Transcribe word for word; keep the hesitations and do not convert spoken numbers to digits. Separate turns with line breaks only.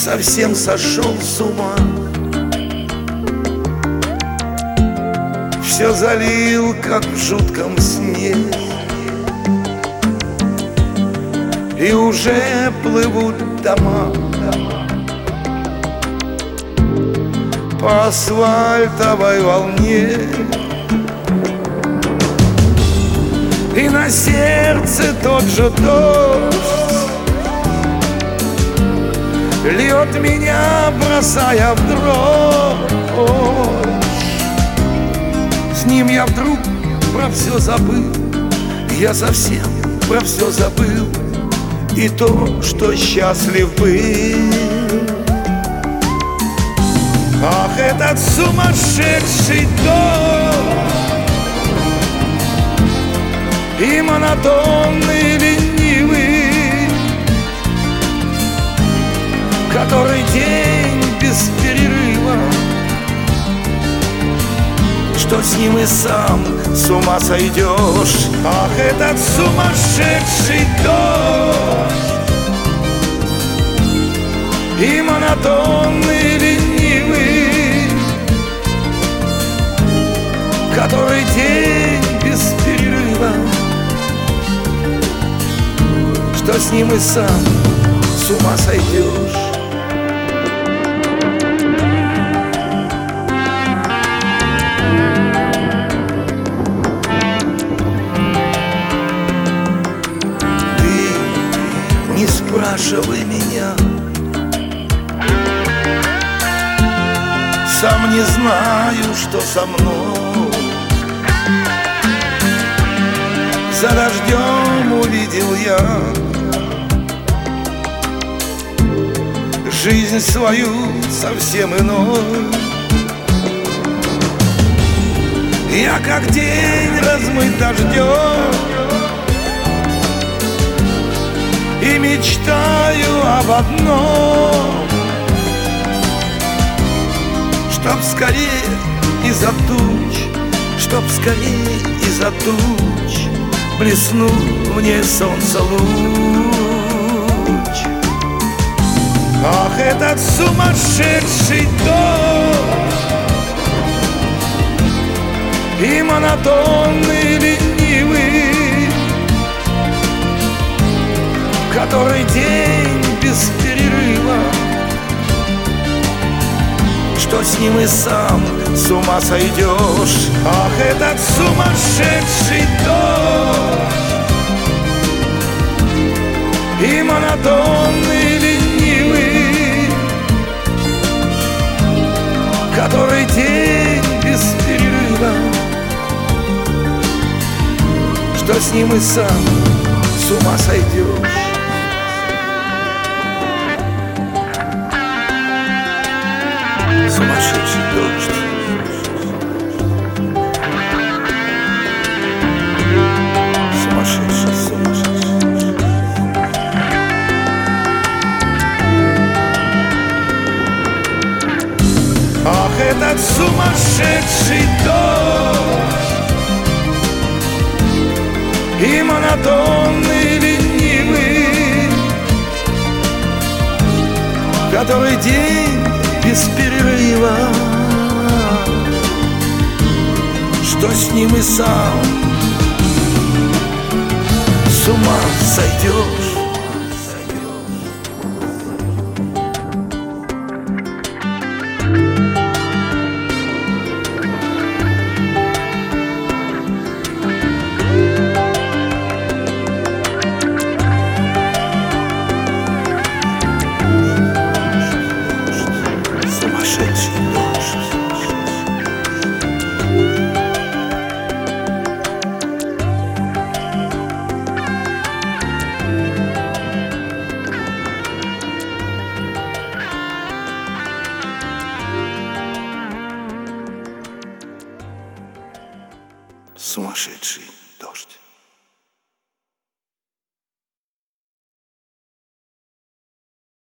совсем сошел с ума. Все залил, как в жутком сне, и уже плывут дома по асфальтовой волне. И на сердце тот же дождь льет, меня бросая в дрожь. С ним я вдруг про все забыл, я совсем про все забыл, и то, что счастлив был. Ах, этот сумасшедший дождь и монотонный, ленивый, который день без перерыва, что с ним и сам с ума сойдешь. Ах, этот сумасшедший дождь и монотонный, ленивый, который день без перерыва, что с ним и сам с ума сойдешь. Не спрашивай меня, сам не знаю, что со мной. За дождем увидел я жизнь свою совсем иной. Я как день размыт дождем и мечтаю об одном, чтоб скорее из-за туч, чтоб скорее из-за туч блеснул мне солнце луч. Ах, этот сумасшедший дождь и монотонный, ленивый, который день без перерыва, что с ним и сам с ума сойдешь. Ах, этот сумасшедший дождь и монотонный, ленивый, который день без перерыва, что с ним и сам с ума сойдешь. Сумасшедший дождь, сумасшедший, сумасшедший. Ах, этот сумасшедший дождь и монотонный, ленивый, который день без перерыва, что с ним и сам с ума сойдешь. Сумасшедший.